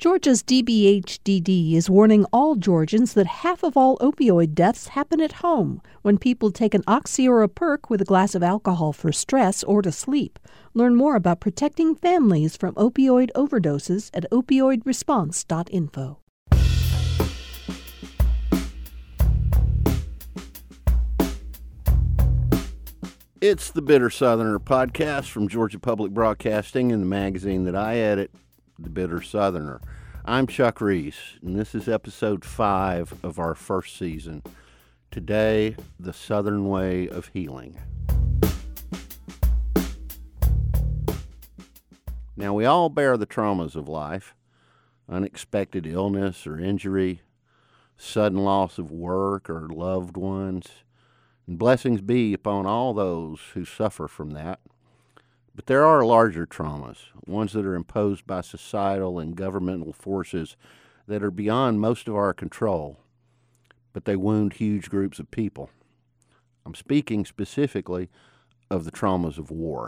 Georgia's DBHDD is warning all Georgians that half of all opioid deaths happen at home when people take an Oxy or a Perk with a glass of alcohol for stress or to sleep. Learn more about protecting families from opioid overdoses at opioidresponse.info. It's the Bitter Southerner podcast from Georgia Public Broadcasting and the magazine that I edit, The Bitter Southerner. I'm Chuck Reese, and this is episode 5 of our first season. Today, the Southern way of healing. Now, we all bear the traumas of life: unexpected illness or injury, sudden loss of work or loved ones, and blessings be upon all those who suffer from that. But there are larger traumas, ones that are imposed by societal and governmental forces that are beyond most of our control, but they wound huge groups of people. I'm speaking specifically of the traumas of war.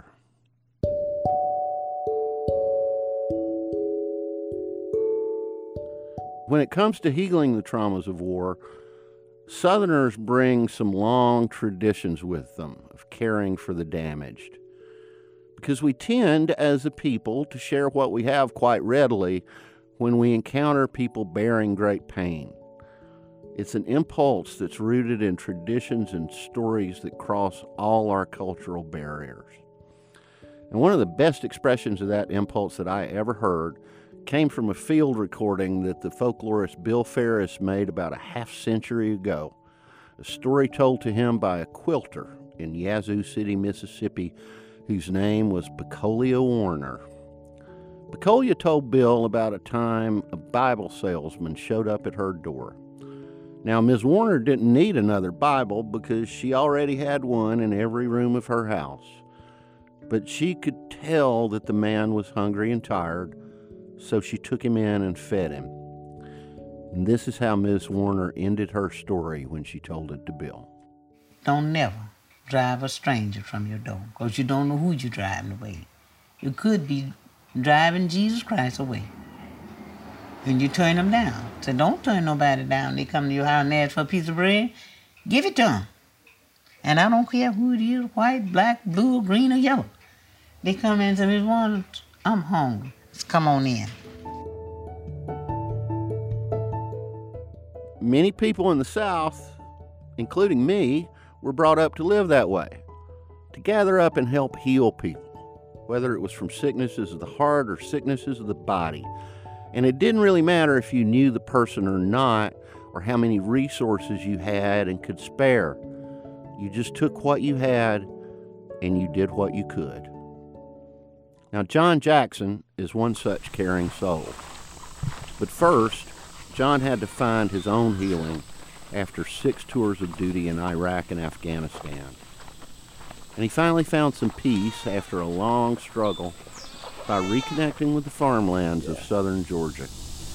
When it comes to healing the traumas of war, Southerners bring some long traditions with them of caring for the damaged, because we tend, as a people, to share what we have quite readily when we encounter people bearing great pain. It's an impulse that's rooted in traditions and stories that cross all our cultural barriers. And one of the best expressions of that impulse that I ever heard came from a field recording that the folklorist Bill Ferris made about a half-century ago, a story told to him by a quilter in Yazoo City, Mississippi, whose name was Becolia Warner. Becolia told Bill about a time a Bible salesman showed up at her door. Now, Ms. Warner didn't need another Bible because she already had one in every room of her house, but she could tell that the man was hungry and tired, so she took him in and fed him. And this is how Ms. Warner ended her story when she told it to Bill. Don't never drive a stranger from your door, because you don't know who you're driving away. You could be driving Jesus Christ away. And you turn them down. So don't turn nobody down. They come to your house and ask for a piece of bread. Give it to them. And I don't care who it is, white, black, blue, green, or yellow. They come in and say, Ms. Warner, I'm hungry. Just come on in. Many people in the South, including me, were brought up to live that way, to gather up and help heal people, whether it was from sicknesses of the heart or sicknesses of the body. And it didn't really matter if you knew the person or not, or how many resources you had and could spare. You just took what you had and you did what you could. Now, John Jackson is one such caring soul. But first, John had to find his own healing after 6 tours of duty in Iraq and Afghanistan. And he finally found some peace after a long struggle by reconnecting with the farmlands of southern Georgia.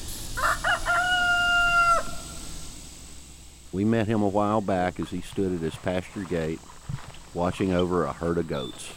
We met him a while back as he stood at his pasture gate watching over a herd of goats.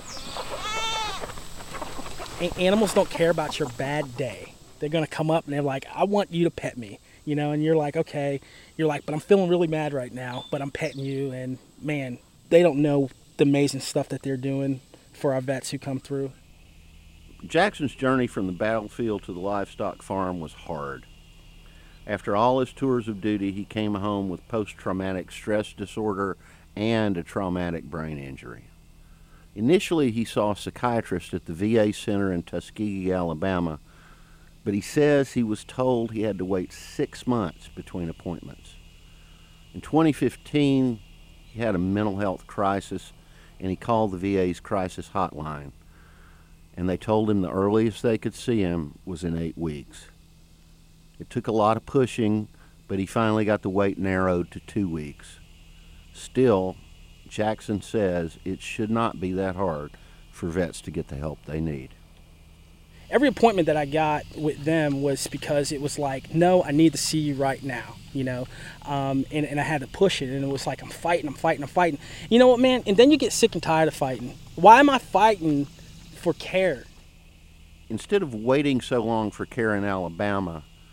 Animals don't care about your bad day. They're going to come up and they're like, I want you to pet me. You know, and you're like, okay. You're like, but I'm feeling really mad right now, but I'm petting you. And, man, they don't know the amazing stuff that they're doing for our vets who come through. Jackson's journey from the battlefield to the livestock farm was hard. After all his tours of duty, he came home with post-traumatic stress disorder and a traumatic brain injury. Initially, he saw a psychiatrist at the VA Center in Tuskegee, Alabama, but he says he was told he had to wait 6 months between appointments. In 2015, he had a mental health crisis, and he called the VA's crisis hotline, and they told him the earliest they could see him was in 8 weeks. It took a lot of pushing, but he finally got the wait narrowed to 2 weeks. Still, Jackson says it should not be that hard for vets to get the help they need. Every appointment that I got with them was because it was like, no, I need to see you right now, you know, and I had to push it, and it was like, I'm fighting. You know what, man? And then you get sick and tired of fighting. Why am I fighting for care? Instead of waiting so long for care in Alabama,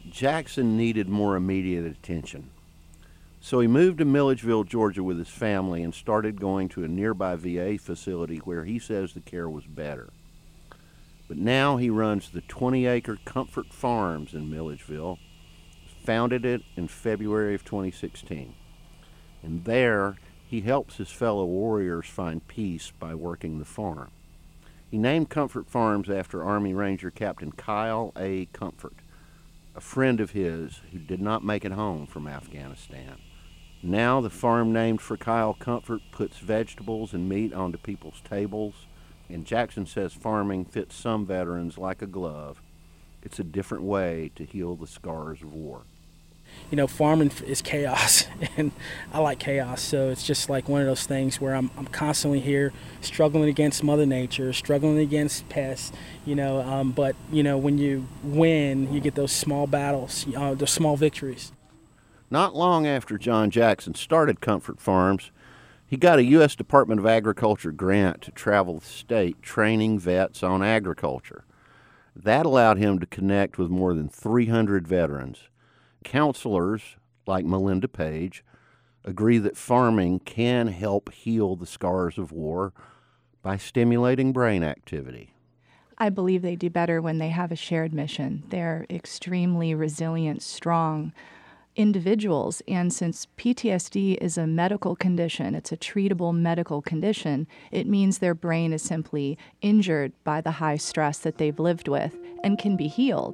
Jackson needed more immediate attention. So he moved to Milledgeville, Georgia with his family and started going to a nearby VA facility where he says the care was better. But now he runs the 20-acre Comfort Farms in Milledgeville, founded it in February of 2016. And there, he helps his fellow warriors find peace by working the farm. He named Comfort Farms after Army Ranger Captain Kyle A. Comfort, a friend of his who did not make it home from Afghanistan. Now the farm named for Kyle Comfort puts vegetables and meat onto people's tables, and Jackson says farming fits some veterans like a glove. It's a different way to heal the scars of war. You know, farming is chaos, and I like chaos, so it's just like one of those things where I'm constantly here struggling against Mother Nature, struggling against pests, but, when you win, you get those small battles, those small victories. Not long after John Jackson started Comfort Farms, he got a U.S. Department of Agriculture grant to travel the state training vets on agriculture. That allowed him to connect with more than 300 veterans. Counselors, like Melinda Page, agree that farming can help heal the scars of war by stimulating brain activity. I believe they do better when they have a shared mission. They're extremely resilient, strong individuals, and since PTSD is a medical condition, it's a treatable medical condition, it means their brain is simply injured by the high stress that they've lived with and can be healed.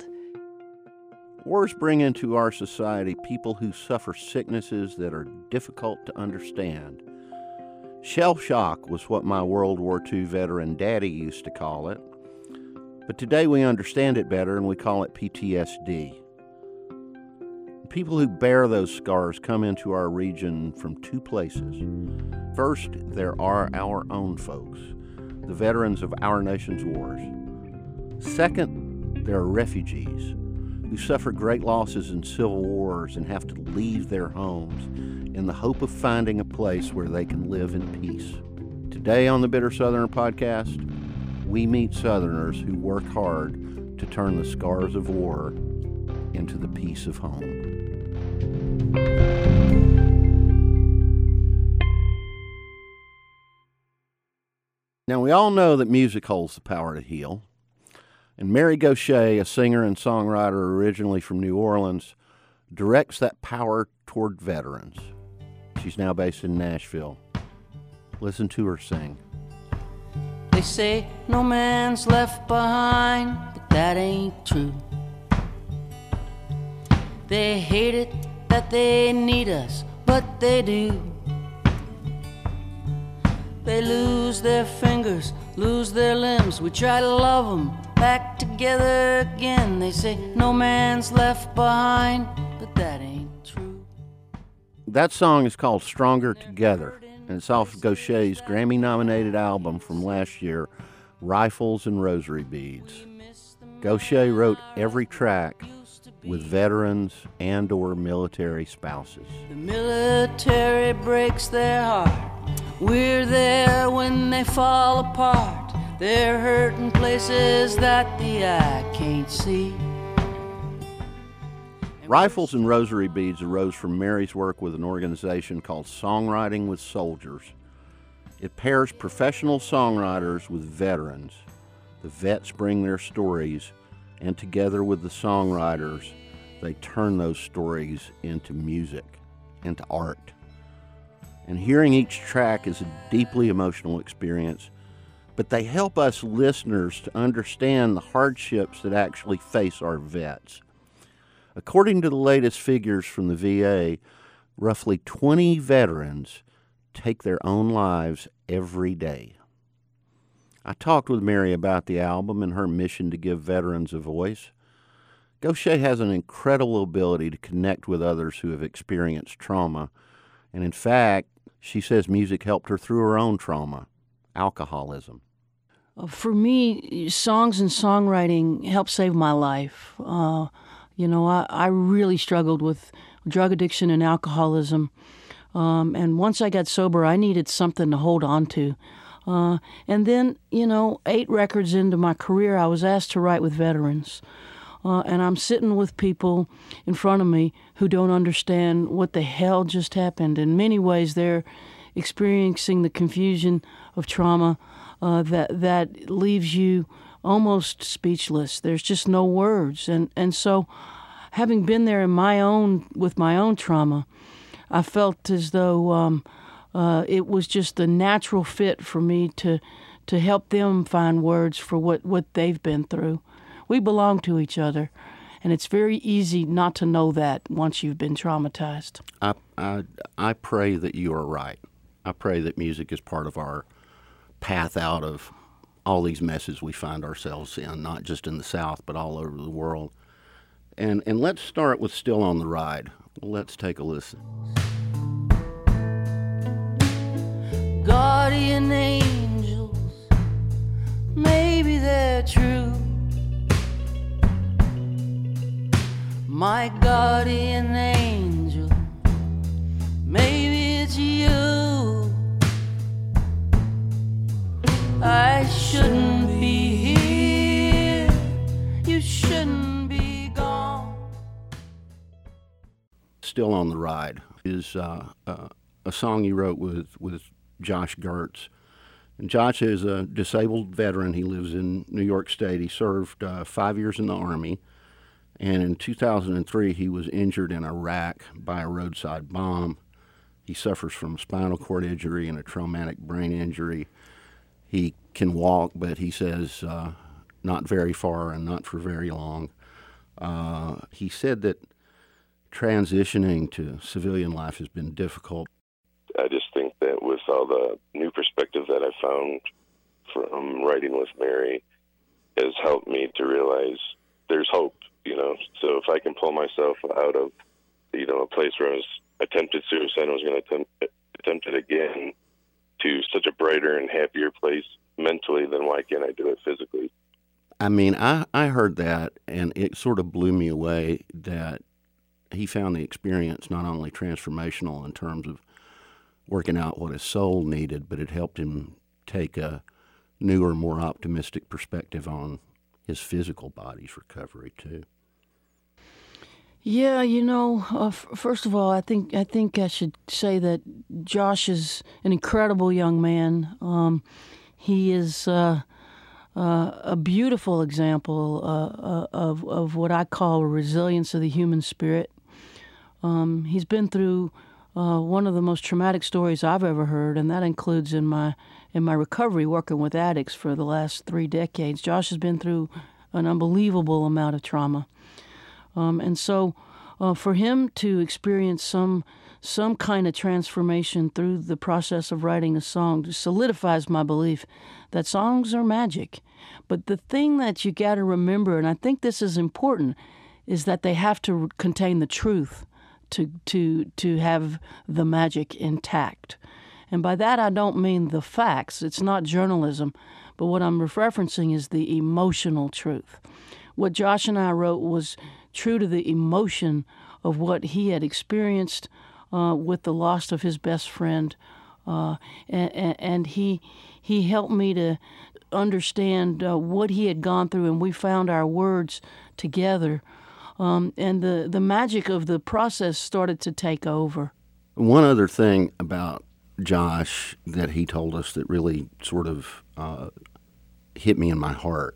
Wars bring into our society people who suffer sicknesses that are difficult to understand. Shell shock was what my World War II veteran daddy used to call it, but today we understand it better and we call it PTSD. People who bear those scars come into our region from two places. First, there are our own folks, the veterans of our nation's wars. Second, there are refugees who suffer great losses in civil wars and have to leave their homes in the hope of finding a place where they can live in peace. Today on the Bitter Southerner podcast, we meet Southerners who work hard to turn the scars of war into the peace of home. Now, we all know that music holds the power to heal. And Mary Gauthier, a singer and songwriter originally from New Orleans, directs that power toward veterans. She's now based in Nashville. Listen to her sing. They say no man's left behind, but that ain't true. They hate it that they need us, but they do. They lose their fingers, lose their limbs. We try to love them back together again. They say no man's left behind, but that ain't true. That song is called Stronger Together, and it's off Gauthier's Grammy-nominated album from last year, Rifles and Rosary Beads. Gauthier wrote every track with veterans and or military spouses. The military breaks their heart. We're there when they fall apart. They're hurting places that the eye can't see. Rifles and Rosary Beads arose from Mary's work with an organization called Songwriting with Soldiers. It pairs professional songwriters with veterans. The vets bring their stories, and together with the songwriters, they turn those stories into music, into art. And hearing each track is a deeply emotional experience, but they help us listeners to understand the hardships that actually face our vets. According to the latest figures from the VA, roughly 20 veterans take their own lives every day. I talked with Mary about the album and her mission to give veterans a voice. Gauthier has an incredible ability to connect with others who have experienced trauma, and in fact, she says music helped her through her own trauma, alcoholism. For me, songs and songwriting helped save my life. I really struggled with drug addiction and alcoholism. And once I got sober, I needed something to hold on to. And then, 8 records into my career, I was asked to write with veterans. and I'm sitting with people in front of me who don't understand what the hell just happened. In many ways, they're experiencing the confusion of trauma that leaves you almost speechless. There's just no words. And so, having been there with my own trauma, I felt as though it was just the natural fit for me to help them find words for what they've been through. We belong to each other, and it's very easy not to know that once you've been traumatized. I pray that you are right. I pray that music is part of our path out of all these messes we find ourselves in, not just in the South, but all over the world. And let's start with Still on the Ride. Let's take a listen. Guardian angels, maybe they're true. My guardian angel, maybe it's you. I shouldn't be here, you shouldn't be gone. Still on the Ride is a song he wrote with Josh Gertz. And Josh is a disabled veteran. He lives in New York State. He served 5 years in the Army. And in 2003, he was injured in Iraq by a roadside bomb. He suffers from a spinal cord injury and a traumatic brain injury. He can walk, but he says not very far and not for very long. He said that transitioning to civilian life has been difficult. I just think that with all the new perspective that I found from writing with Mary has helped me to realize there's hope, So if I can pull myself out of, a place where I was attempted suicide and was going to attempt it again to such a brighter and happier place mentally, then why can't I do it physically? I mean, I heard that, and it sort of blew me away that he found the experience not only transformational in terms of working out what his soul needed, but it helped him take a newer, more optimistic perspective on his physical body's recovery too. Yeah, first of all, I think I should say that Josh is an incredible young man. He is a beautiful example of what I call resilience of the human spirit. He's been through one of the most traumatic stories I've ever heard, and that includes in my recovery working with addicts for the last 3 decades. Josh has been through an unbelievable amount of trauma. And so for him to experience some kind of transformation through the process of writing a song solidifies my belief that songs are magic. But the thing that you got to remember, and I think this is important, is that they have to contain the truth to have the magic intact. And by that I don't mean the facts. It's not journalism. But what I'm referencing is the emotional truth. What Josh and I wrote was true to the emotion of what he had experienced with the loss of his best friend. And he helped me to understand what he had gone through, and we found our words together. And the magic of the process started to take over. One other thing about Josh that he told us that really sort of hit me in my heart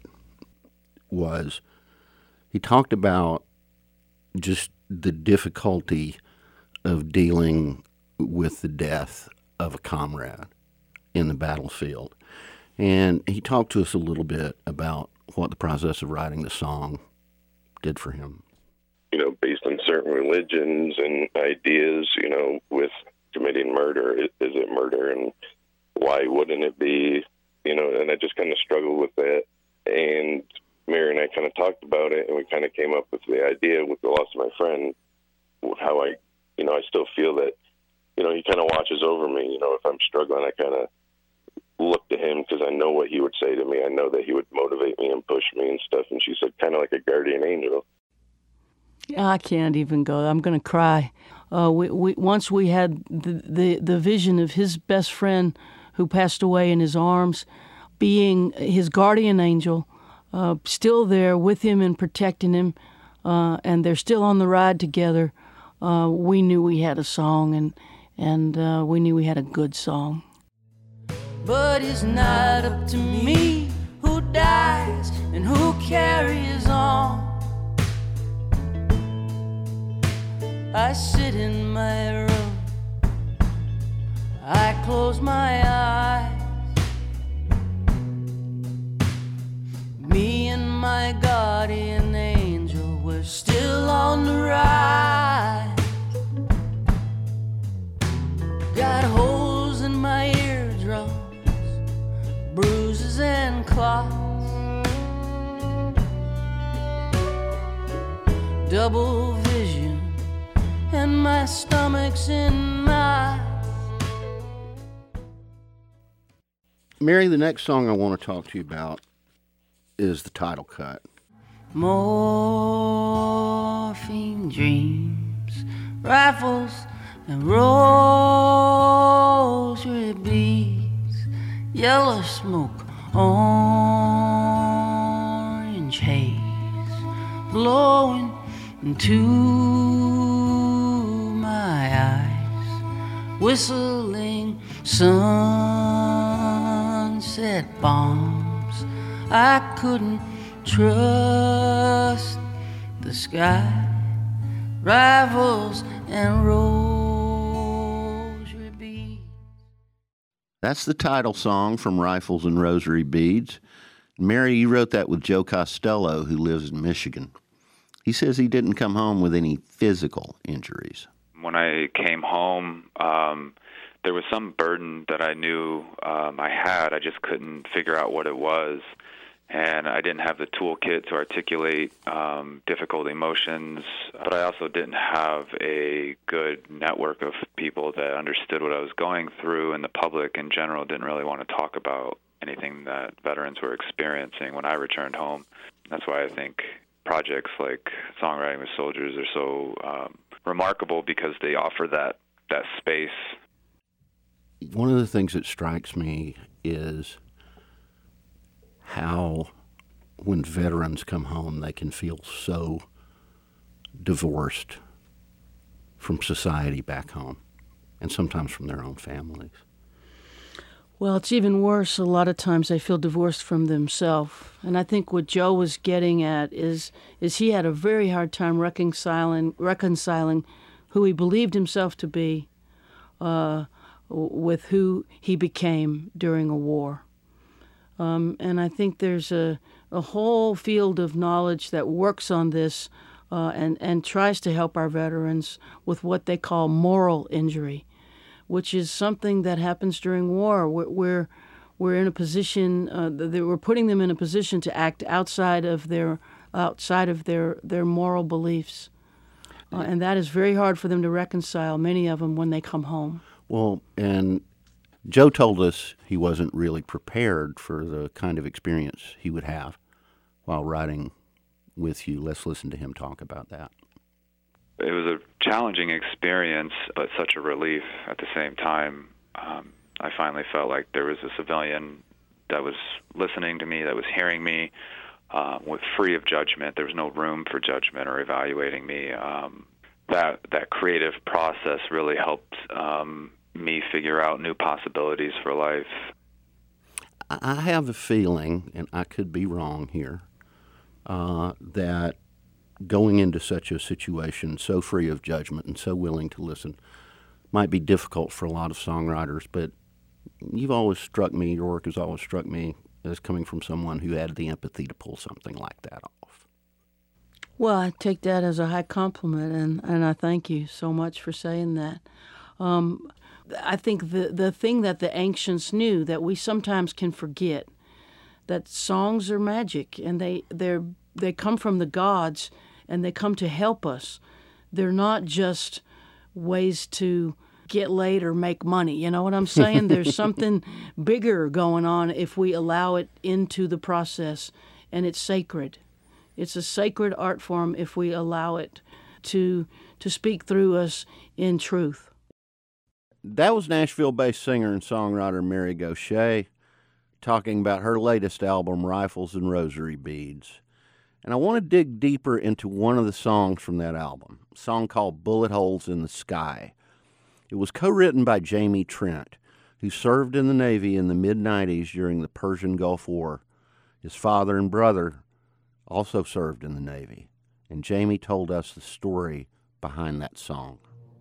was he talked about just the difficulty of dealing with the death of a comrade in the battlefield. And he talked to us a little bit about what the process of writing the song did for him. Based on certain religions and ideas, with committing murder, is it murder, and why wouldn't it be? And I just kind of struggled with that. And Mary and I kind of talked about it, and we kind of came up with the idea with the loss of my friend, how I still feel that, he kind of watches over me. If I'm struggling, I kind of look to him because I know what he would say to me. I know that he would motivate me and push me and stuff. And she said, kind of like a guardian angel. I can't even go. I'm going to cry. Once we had the vision of his best friend who passed away in his arms, being his guardian angel, still there with him and protecting him, and they're still on the ride together, we knew we had a song, and we knew we had a good song. But it's not up to me who dies and who carries on. I sit in my room, I close my eyes. Me and my guardian angel were still on the ride. Got holes in my eardrums, bruises and clots, double vision, and my stomach's in knots. Mary, the next song I want to talk to you about is the title cut. Morphine dreams, rifles and rosary beads, yellow smoke, orange haze, blowing into my eyes, whistling sunset bombs. I couldn't trust the sky, rifles and rosary beads. That's the title song from Rifles and Rosary Beads. Mary, you wrote that with Joe Costello, who lives in Michigan. He says he didn't come home with any physical injuries. When I came home, there was some burden that I knew I had. I just couldn't figure out what it was. And I didn't have the toolkit to articulate difficult emotions, but I also didn't have a good network of people that understood what I was going through, and the public in general didn't really want to talk about anything that veterans were experiencing when I returned home. That's why I think projects like Songwriting with Soldiers are so remarkable, because they offer that space. One of the things that strikes me is how when veterans come home, they can feel so divorced from society back home, and sometimes from their own families. Well, it's even worse. A lot of times they feel divorced from themselves. And I think what Joe was getting at is he had a very hard time reconciling who he believed himself to be with who he became during a war. And I think there's a whole field of knowledge that works on this and tries to help our veterans with what they call moral injury, which is something that happens during war. We're in a position we're putting them in a position to act outside of their moral beliefs, and that is very hard for them to reconcile. Many of them when they come home. Well, and Joe told us he wasn't really prepared for the kind of experience he would have while riding with you. Let's listen to him talk about that. It was a challenging experience, but such a relief at the same time. I finally felt like there was a civilian that was listening to me, that was hearing me, with free of judgment. There was no room for judgment or evaluating me. That creative process really helped me figure out new possibilities for life. I have a feeling, and I could be wrong here, that going into such a situation so free of judgment and so willing to listen might be difficult for a lot of songwriters, but your work has always struck me as coming from someone who had the empathy to pull something like that off. Well, I take that as a high compliment, and I thank you so much for saying that. I think the thing that the ancients knew that we sometimes can forget, that songs are magic, and they come from the gods, and they come to help us. They're not just ways to get laid or make money. You know what I'm saying? There's something bigger going on if we allow it into the process, and it's sacred. It's a sacred art form if we allow it to speak through us in truth. That was Nashville-based singer and songwriter Mary Gauthier talking about her latest album, Rifles and Rosary Beads. And I want to dig deeper into one of the songs from that album, a song called Bullet Holes in the Sky. It was co-written by Jamie Trent, who served in the Navy in the mid-90s during the Persian Gulf War. His father and brother also served in the Navy, and Jamie told us the story behind that song.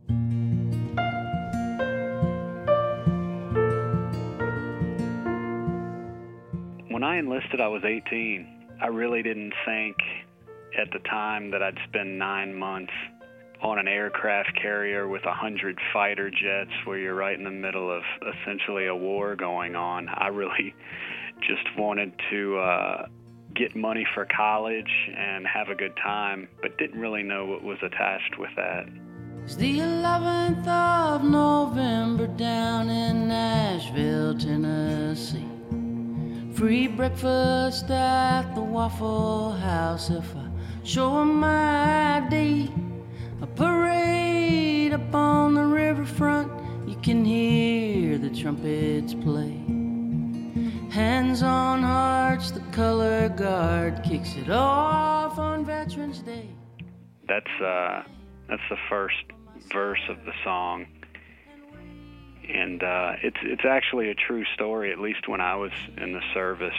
When I enlisted, I was 18. I really didn't think at the time that I'd spend 9 months on an aircraft carrier with 100 fighter jets where you're right in the middle of essentially a war going on. I really just wanted to get money for college and have a good time, but didn't really know what was attached with that. It's the 11th of November down in Nashville, Tennessee. Free breakfast at the Waffle House if I show 'em my ID. A parade up on the riverfront, you can hear the trumpets play. Hands on hearts, the color guard kicks it off on Veterans Day. That's the first verse of the song. And it's actually a true story, at least when I was in the service.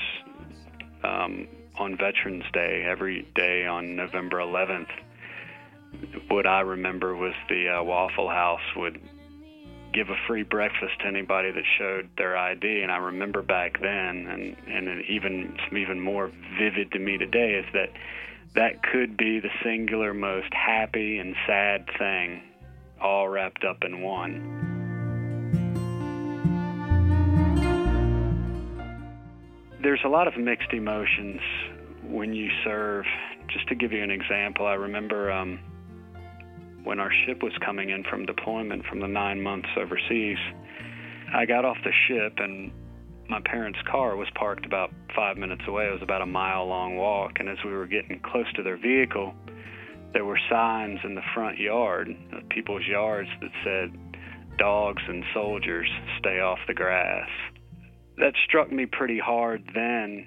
On Veterans Day, every day on November 11th, what I remember was the Waffle House would give a free breakfast to anybody that showed their ID. And I remember back then, and even more vivid to me today, is that could be the singular most happy and sad thing all wrapped up in one. There's a lot of mixed emotions when you serve. Just to give you an example, I remember when our ship was coming in from deployment from the 9 months overseas, I got off the ship and my parents' car was parked about 5 minutes away. It was about a mile-long walk, and as we were getting close to their vehicle, there were signs in the front yard of people's yards that said, "Dogs and soldiers, stay off the grass." That struck me pretty hard then.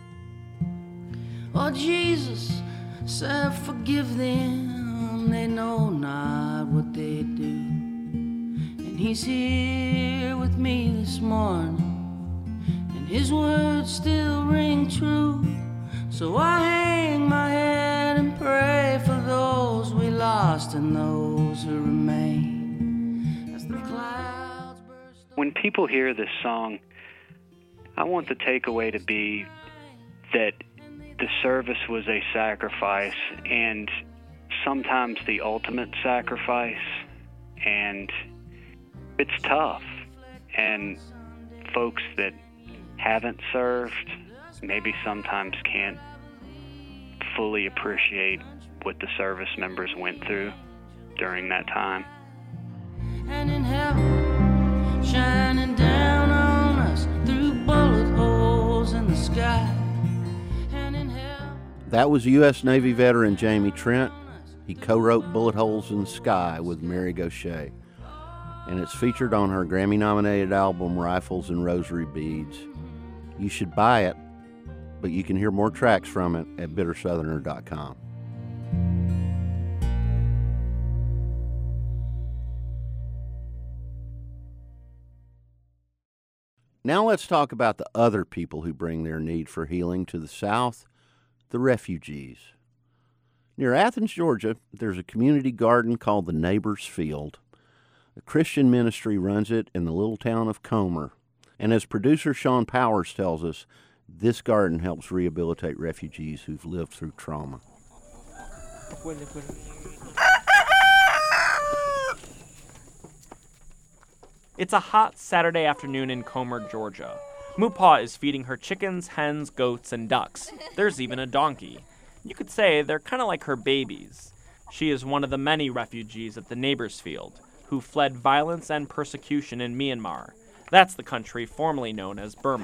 Oh, Jesus said, forgive them, they know not what they do. And he's here with me this morning, and his words still ring true. So I hang my head and pray for those we lost and those who remain. As the clouds burst. When people hear this song, I want the takeaway to be that the service was a sacrifice, and sometimes the ultimate sacrifice, and it's tough. And folks that haven't served maybe sometimes can't fully appreciate what the service members went through during that time. And in heaven, shining down on us through bullet holes in the sky. And in hell. That was U.S. Navy veteran Jamie Trent. He co-wrote Bullet Holes in the Sky with Mary Gauthier, and it's featured on her Grammy-nominated album Rifles and Rosary Beads. You should buy it, but you can hear more tracks from it at bittersoutherner.com. Now let's talk about the other people who bring their need for healing to the South, the refugees. Near Athens, Georgia, there's a community garden called the Neighbor's Field. A Christian ministry runs it in the little town of Comer. And as producer Sean Powers tells us, this garden helps rehabilitate refugees who've lived through trauma. It's a hot Saturday afternoon in Comer, Georgia. Moopaw is feeding her chickens, hens, goats, and ducks. There's even a donkey. You could say they're kind of like her babies. She is one of the many refugees at the Neighbor's Field who fled violence and persecution in Myanmar. That's the country formerly known as Burma.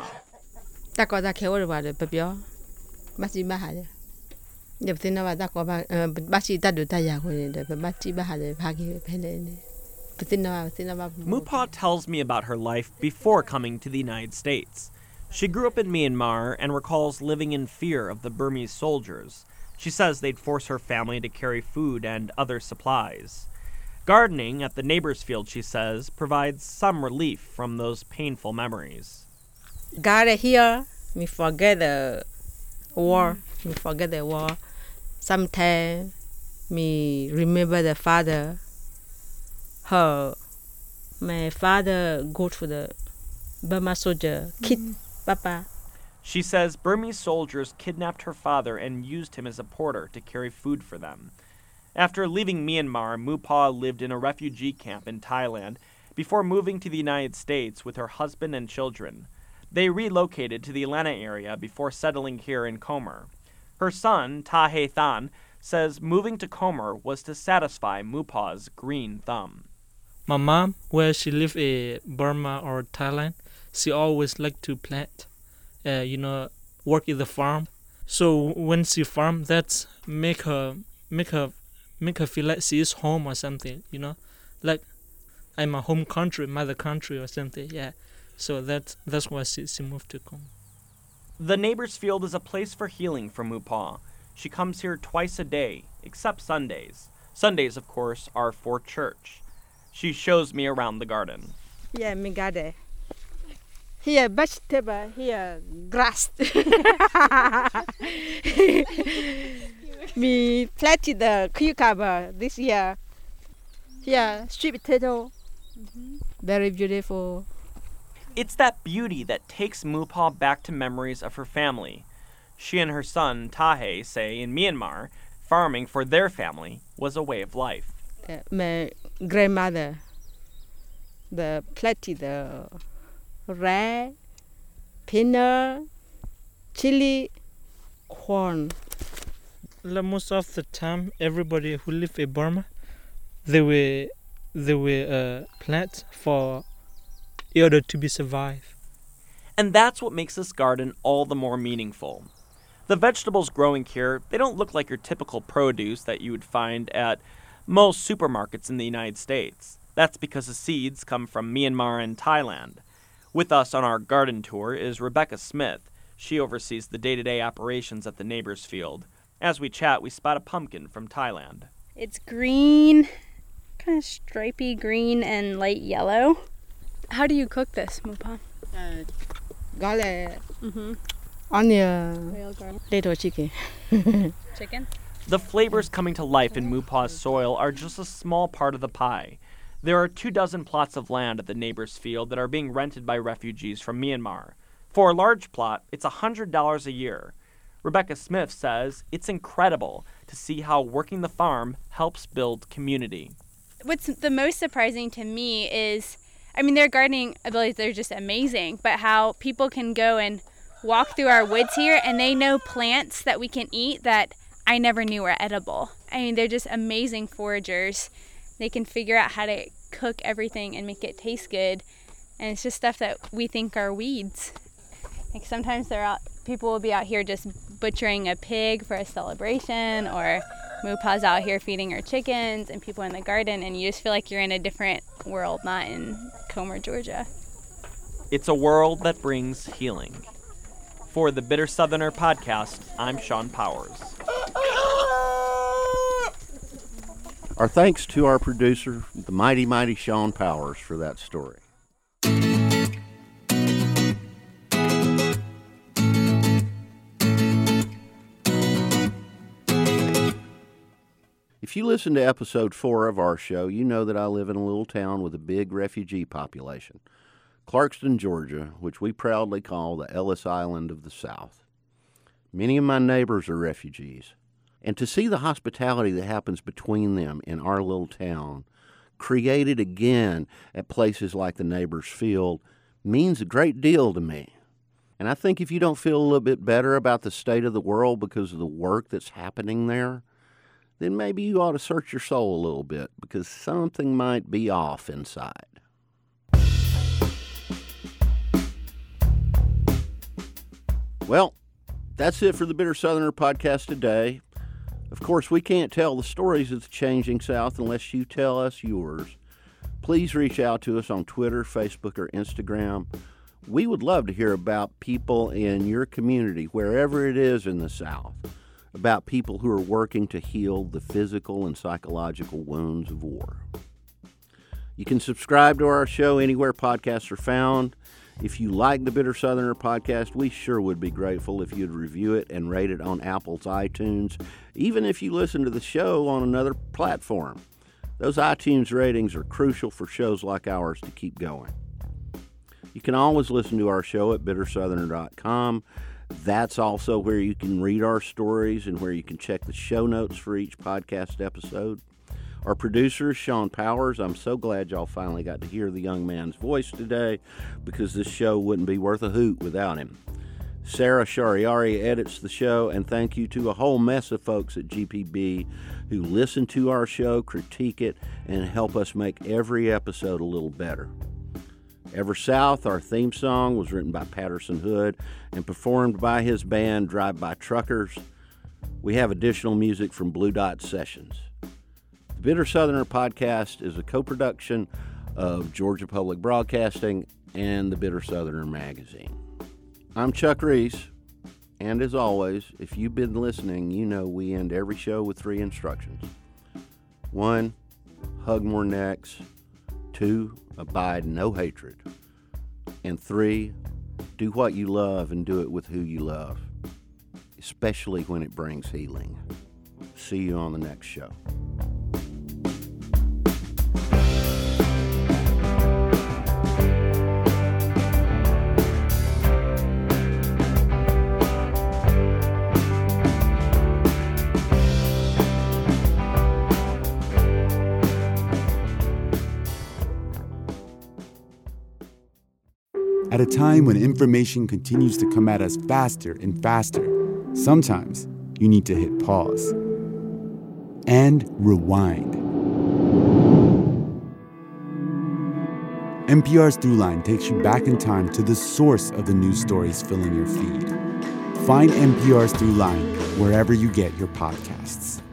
Moopaw tells me about her life before coming to the United States. She grew up in Myanmar and recalls living in fear of the Burmese soldiers. She says they'd force her family to carry food and other supplies. Gardening at the neighbor's field, she says, provides some relief from those painful memories. Garden here, me forget the war. Me forget the war. Sometimes me remember the father. My father go to the Burma soldier, kid Papa. She says Burmese soldiers kidnapped her father and used him as a porter to carry food for them. After leaving Myanmar, Mupa lived in a refugee camp in Thailand before moving to the United States with her husband and children. They relocated to the Atlanta area before settling here in Comer. Her son, Ta He Than, says moving to Comer was to satisfy Mupa's green thumb. My mom, where she lived in Burma or Thailand, she always liked to plant, work in the farm. So when she farm, that's make her feel like she is home or something, like I'm a home country, mother country or something, yeah. So that's why she moved to Comer. The neighbor's field is a place for healing for Mupa. She comes here twice a day, except Sundays. Sundays, of course, are for church. She shows me around the garden. Yeah, me garden. Here vegetable, here grass. Me planted the cucumber this year. Here, sweet potato. Very beautiful. It's that beauty that takes Mupa back to memories of her family. She and her son, Tahe, say in Myanmar, farming for their family was a way of life. My grandmother, the planted the red, peanut, chili, corn. Most of the time, everybody who live in Burma, they will plant for in order to be survive. And that's what makes this garden all the more meaningful. The vegetables growing here, they don't look like your typical produce that you would find at most supermarkets in the United States. That's because the seeds come from Myanmar and Thailand. With us on our garden tour is Rebecca Smith. She oversees the day-to-day operations at the neighbor's field. As we chat, we spot a pumpkin from Thailand. It's green, kind of stripy green and light yellow. How do you cook this, Mupa? Garlic, onion, little chicken. Chicken? The flavors coming to life in Mupa's soil are just a small part of the pie. There are 24 plots of land at the neighbor's field that are being rented by refugees from Myanmar. For a large plot, it's $100 a year. Rebecca Smith says it's incredible to see how working the farm helps build community. What's the most surprising to me is, their gardening abilities, they're just amazing, but how people can go and walk through our woods here and they know plants that we can eat that I never knew were edible. They're just amazing foragers. They can figure out how to cook everything and make it taste good. And it's just stuff that we think are weeds. Sometimes people will be out here just butchering a pig for a celebration, or Mupa's out here feeding her chickens and people in the garden, and you just feel like you're in a different world, not in Comer, Georgia. It's a world that brings healing. For the Bitter Southerner podcast, I'm Sean Powers. Our thanks to our producer, the mighty, mighty Sean Powers, for that story. If you listen to episode 4 of our show, you know that I live in a little town with a big refugee population, Clarkston, Georgia, which we proudly call the Ellis Island of the South. Many of my neighbors are refugees, and to see the hospitality that happens between them in our little town, created again at places like the neighbor's field, means a great deal to me. And I think if you don't feel a little bit better about the state of the world because of the work that's happening there, then maybe you ought to search your soul a little bit, because something might be off inside. Well, that's it for the Bitter Southerner podcast today. Of course, we can't tell the stories of the changing South unless you tell us yours. Please reach out to us on Twitter, Facebook, or Instagram. We would love to hear about people in your community, wherever it is in the South, about people who are working to heal the physical and psychological wounds of war. You can subscribe to our show anywhere podcasts are found. If you like the Bitter Southerner podcast, we sure would be grateful if you'd review it and rate it on Apple's iTunes, even if you listen to the show on another platform. Those iTunes ratings are crucial for shows like ours to keep going. You can always listen to our show at bittersoutherner.com. That's also where you can read our stories and where you can check the show notes for each podcast episode. Our producer, Sean Powers, I'm so glad y'all finally got to hear the young man's voice today, because this show wouldn't be worth a hoot without him. Sarah Shariari edits the show, and thank you to a whole mess of folks at GPB who listen to our show, critique it, and help us make every episode a little better. Ever South, our theme song, was written by Patterson Hood and performed by his band Drive By Truckers. We have additional music from Blue Dot Sessions. The Bitter Southerner podcast is a co-production of Georgia Public Broadcasting and the Bitter Southerner magazine. I'm Chuck Reese, and as always, if you've been listening, you know we end every show with 3 instructions. 1, hug more necks. 2, abide no hatred. And 3, do what you love and do it with who you love, especially when it brings healing. See you on the next show. At a time when information continues to come at us faster and faster, sometimes you need to hit pause and rewind. NPR's Throughline takes you back in time to the source of the news stories filling your feed. Find NPR's Throughline wherever you get your podcasts.